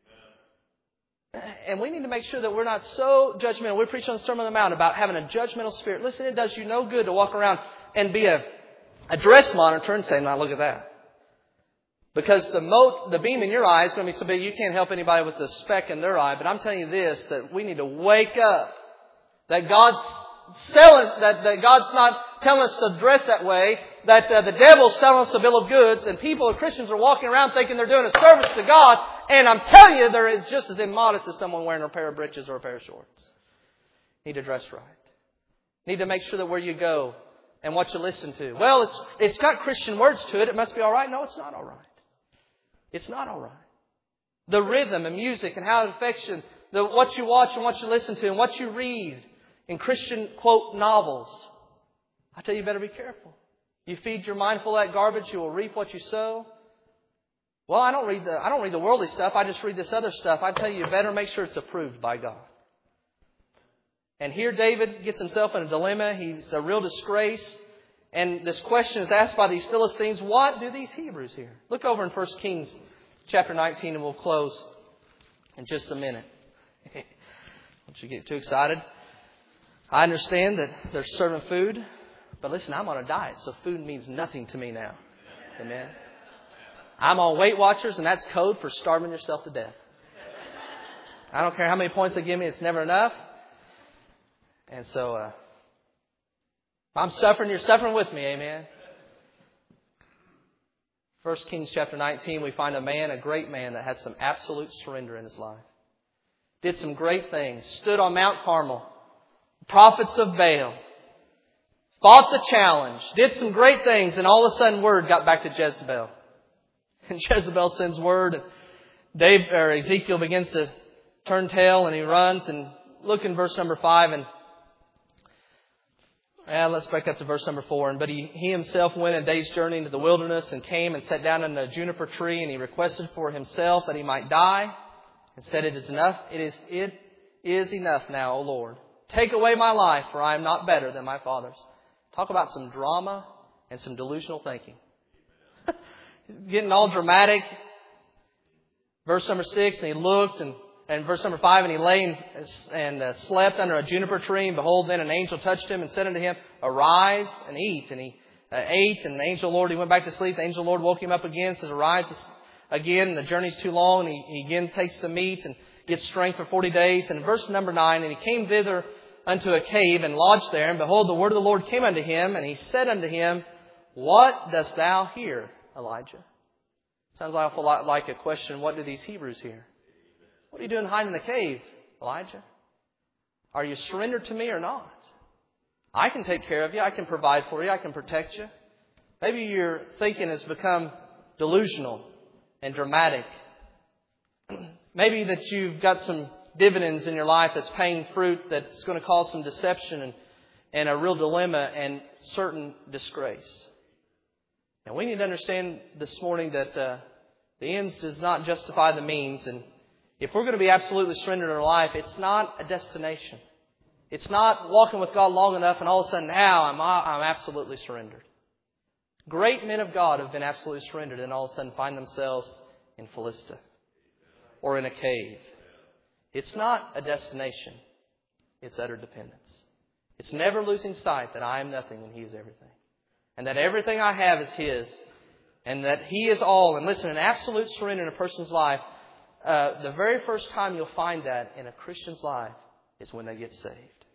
Amen. And we need to make sure that we're not so judgmental. We preach on the Sermon on the Mount about having a judgmental spirit. Listen, it does you no good to walk around and be a, a dress monitor and say, now look at that. Because the mo- the beam in your eye is going to be so big you can't help anybody with the speck in their eye. But I'm telling you this, that we need to wake up. That God's selling, that, that God's not telling us to dress that way. That uh, the devil's selling us a bill of goods. And people, Christians, are walking around thinking they're doing a service to God. And I'm telling you, they're just as immodest as someone wearing a pair of breeches or a pair of shorts. Need to dress right. Need to make sure that where you go and what you listen to. Well, it's it's got Christian words to it. It must be all right. No, it's not all right. It's not all right. The rhythm and music and how it affects you, the, what you watch and what you listen to and what you read in Christian, quote, novels. I tell you, you better be careful. You feed your mind full of that garbage, you will reap what you sow. Well, I don't read the I don't read the worldly stuff. I just read this other stuff. I tell you, you better make sure it's approved by God. And here David gets himself in a dilemma. He's a real disgrace. And this question is asked by these Philistines, what do these Hebrews here? Look over in First Kings chapter nineteen and we'll close in just a minute. Don't you get too excited. I understand that they're serving food, but listen, I'm on a diet, so food means nothing to me now. Amen. I'm on Weight Watchers, and that's code for starving yourself to death. I don't care how many points they give me, it's never enough. And so, uh, if I'm suffering, you're suffering with me. Amen. First Kings chapter nineteen, we find a man, a great man that had some absolute surrender in his life. did some great things, stood on Mount Carmel, prophets of Baal, fought the challenge, did some great things, and all of a sudden word got back to Jezebel. And Jezebel sends word, and Dave, or Ezekiel begins to turn tail, and he runs. And look in verse number five, and yeah, let's back up to verse number four. And but he, he himself went a day's journey into the wilderness, and came and sat down under a juniper tree, and he requested for himself that he might die, and said, "It is enough. It is it is enough now, O Lord. Take away my life, for I am not better than my fathers." Talk about some drama and some delusional thinking. Getting all dramatic. Verse number six, and he looked, and, and verse number five, and he lay and, and uh, slept under a juniper tree, and behold, then an angel touched him and said unto him, "Arise and eat." And he uh, ate, and the angel of the Lord, he went back to sleep. The angel of the Lord woke him up again, says, "Arise again, and the journey's too long." And he, he again takes the meat and gets strength for forty days. And in verse number nine, and he came thither unto a cave and lodged there. And behold, the word of the Lord came unto him, and he said unto him, "What dost thou here, Elijah?" Sounds like an awful lot like a question. What do these Hebrews hear? What are you doing hiding in the cave, Elijah? Are you surrendered to me or not? I can take care of you. I can provide for you. I can protect you. Maybe your thinking has become delusional and dramatic. Maybe that you've got some dividends in your life that's paying fruit that's going to cause some deception and, and a real dilemma and certain disgrace. And we need to understand this morning that uh, the ends does not justify the means. And if we're going to be absolutely surrendered in our life, it's not a destination. It's not walking with God long enough and all of a sudden now I'm, I'm absolutely surrendered. Great men of God have been absolutely surrendered and all of a sudden find themselves in Philistia or in a cave. It's not a destination. It's utter dependence. It's never losing sight that I am nothing and He is everything. And that everything I have is His. And that He is all. And listen, an absolute surrender in a person's life, uh, the very first time you'll find that in a Christian's life is when they get saved.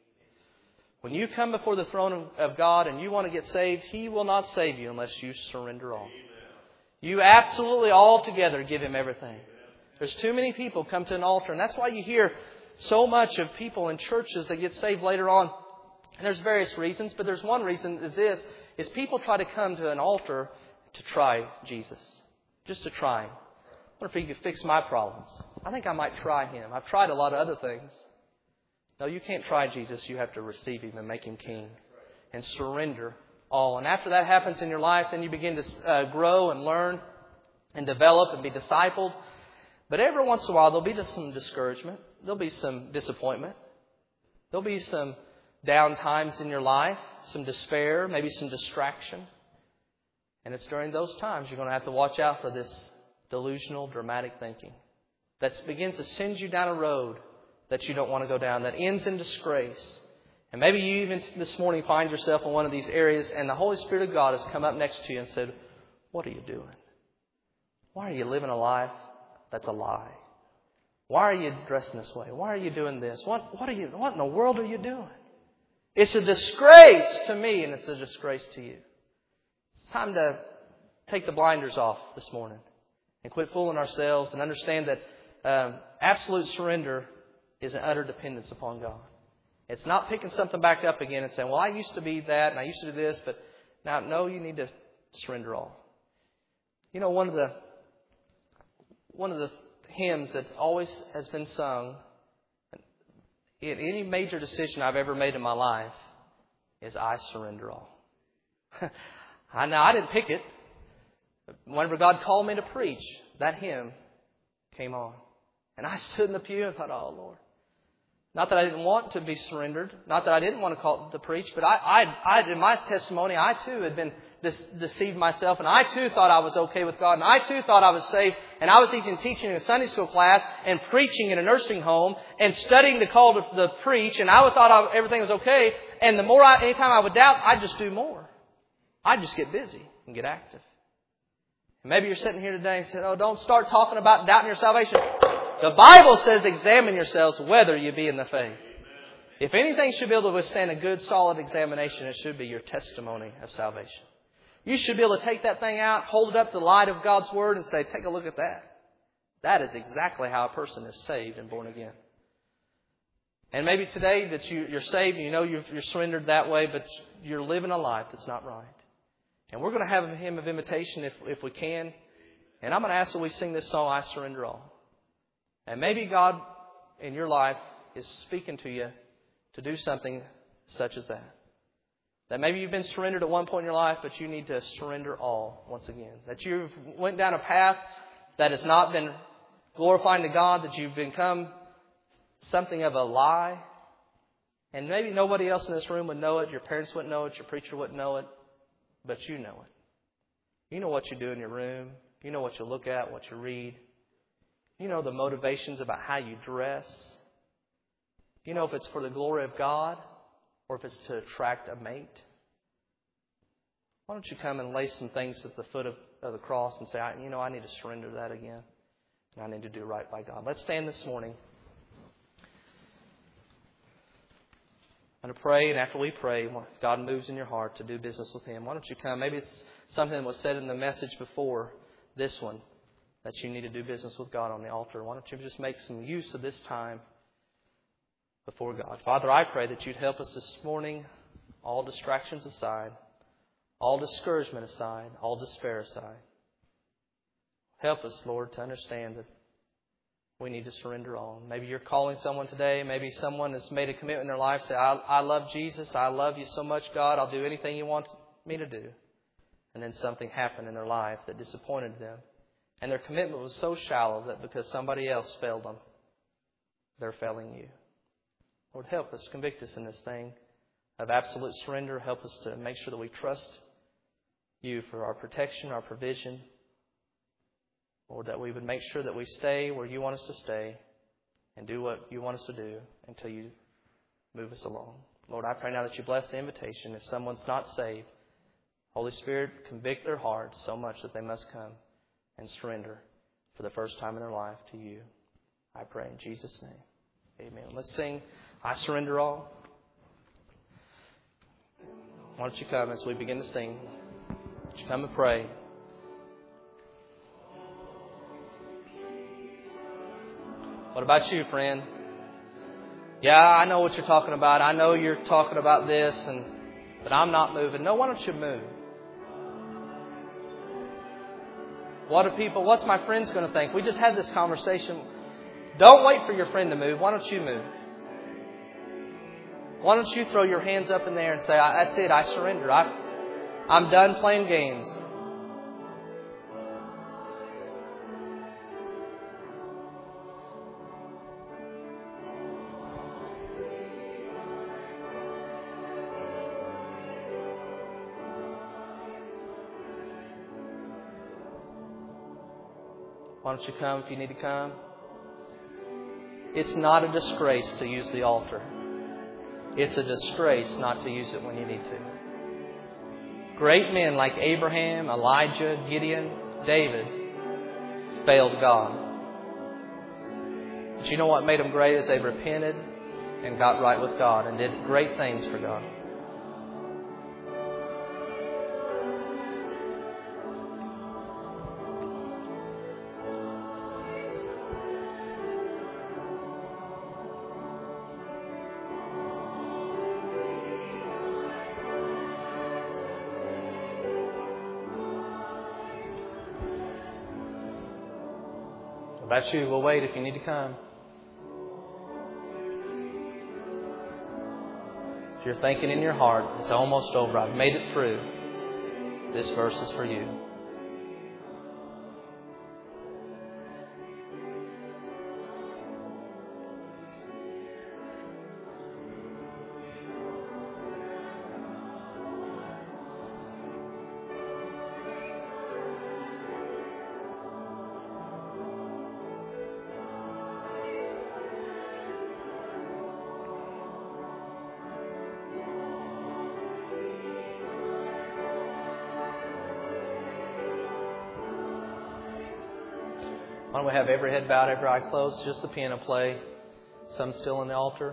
When you come before the throne of, of God and you want to get saved, He will not save you unless you surrender all. You absolutely all together give Him everything. There's too many people come to an altar. And that's why you hear so much of people in churches that get saved later on. And there's various reasons, but there's one reason is this. Is people try to come to an altar to try Jesus. Just to try Him. I wonder if He could fix my problems. I think I might try Him. I've tried a lot of other things. No, you can't try Jesus. You have to receive Him and make Him King. And surrender all. And after that happens in your life, then you begin to uh, grow and learn and develop and be discipled. But every once in a while, there'll be just some discouragement. There'll be some disappointment. There'll be some down times in your life, some despair, maybe some distraction. And it's during those times you're going to have to watch out for this delusional, dramatic thinking that begins to send you down a road that you don't want to go down, that ends in disgrace. And maybe you even this morning find yourself in one of these areas and the Holy Spirit of God has come up next to you and said, "What are you doing? Why are you living a life that's a lie? Why are you dressing this way? Why are you doing this? What, what, are you, what in the world are you doing? It's a disgrace to me and it's a disgrace to you." It's time to take the blinders off this morning and quit fooling ourselves and understand that um, absolute surrender is an utter dependence upon God. It's not picking something back up again and saying, "Well, I used to be that and I used to do this, but now, no, you need to surrender all." You know, one of the one of the hymns that always has been sung in any major decision I've ever made in my life is "I surrender all." I know I didn't pick it. Whenever God called me to preach, that hymn came on. And I stood in the pew and thought, "Oh, Lord." Not that I didn't want to be surrendered. Not that I didn't want to call to preach. But I, I, I, in my testimony, I too had been deceived myself. And I too thought I was okay with God. And I too thought I was saved. And I was teaching, teaching in a Sunday school class and preaching in a nursing home and studying the call to, to preach. And I thought I, everything was okay. And the more I, anytime I would doubt, I'd just do more. I'd just get busy and get active. And maybe you're sitting here today and say, "Oh, don't start talking about doubting your salvation." The Bible says, "Examine yourselves whether you be in the faith." If anything should be able to withstand a good, solid examination, it should be your testimony of salvation. You should be able to take that thing out, hold it up to the light of God's Word and say, "Take a look at that." That is exactly how a person is saved and born again. And maybe today that you, you're saved and you know you've, you're surrendered that way, but you're living a life that's not right. And we're going to have a hymn of invitation if, if we can. And I'm going to ask that we sing this song, I Surrender All. And maybe God in your life is speaking to you to do something such as that. That maybe you've been surrendered at one point in your life, but you need to surrender all once again. That you've went down a path that has not been glorifying to God, that you've become something of a lie. And maybe nobody else in this room would know it. Your parents wouldn't know it. Your preacher wouldn't know it. But you know it. You know what you do in your room. You know what you look at, what you read. You know the motivations about how you dress. You know if it's for the glory of God or if it's to attract a mate. Why don't you come and lay some things at the foot of, of the cross and say, I, you know, I need to surrender that again. And I need to do right by God. Let's stand this morning. I'm going to pray, and after we pray, if God moves in your heart to do business with Him, why don't you come? Maybe it's something that was said in the message before this one, that you need to do business with God on the altar. Why don't you just make some use of this time before God? Father, I pray that you'd help us this morning, all distractions aside, all discouragement aside, all despair aside. Help us, Lord, to understand that we need to surrender all. Maybe you're calling someone today. Maybe someone has made a commitment in their life. Say, I, I love Jesus. I love you so much, God. I'll do anything you want me to do. And then something happened in their life that disappointed them. And their commitment was so shallow that because somebody else failed them, they're failing you. Lord, help us, convict us in this thing of absolute surrender. Help us to make sure that we trust you for our protection, our provision. Lord, that we would make sure that we stay where you want us to stay and do what you want us to do until you move us along. Lord, I pray now that you bless the invitation. If someone's not saved, Holy Spirit, convict their hearts so much that they must come and surrender for the first time in their life to you. I pray in Jesus' name. Amen. Let's sing, I Surrender All. Why don't you come as we begin to sing? Why don't you come and pray? What about you, friend? Yeah, I know what you're talking about. I know you're talking about this, and but I'm not moving. No, why don't you move? What are people, what's my friends going to think? We just had this conversation. Don't wait for your friend to move. Why don't you move? Why don't you throw your hands up in there and say, that's it, I surrender. I, I'm done playing games. Why don't you come if you need to come? It's not a disgrace to use the altar. It's a disgrace not to use it when you need to. Great men like Abraham, Elijah, Gideon, David failed God. But you know what made them great is they repented and got right with God and did great things for God. About you, we'll wait if you need to come. If you're thinking in your heart, it's almost over, I've made it through, this verse is for you. Why don't we have every head bowed, every eye closed, just the piano play, some still in the altar.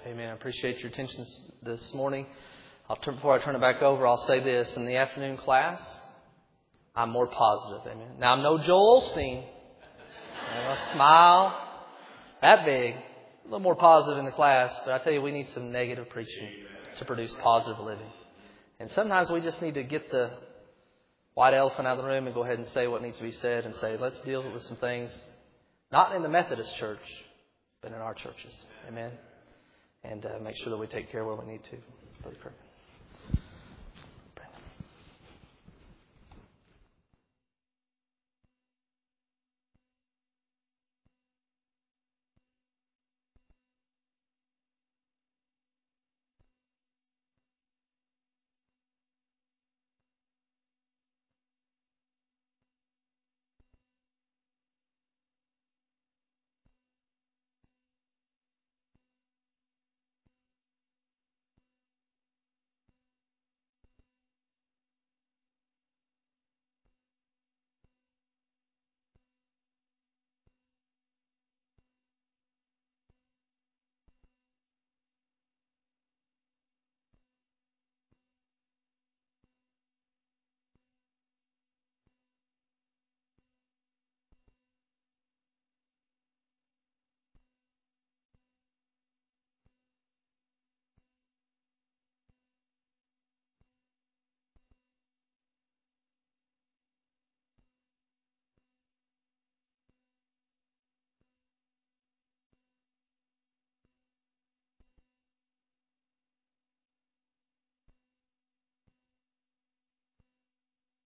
Amen. I appreciate your attention this morning. I'll turn, before I turn it back over, I'll say this. In the afternoon class, I'm more positive. Amen. Now, I'm no Joel Osteen. A smile that big. A little more positive in the class. But I tell you, we need some negative preaching to produce positive living. And sometimes we just need to get the white elephant out of the room and go ahead and say what needs to be said and say, let's deal with some things, not in the Methodist church, but in our churches. Amen. And uh, make sure that we take care where we need to. Brother Kirk.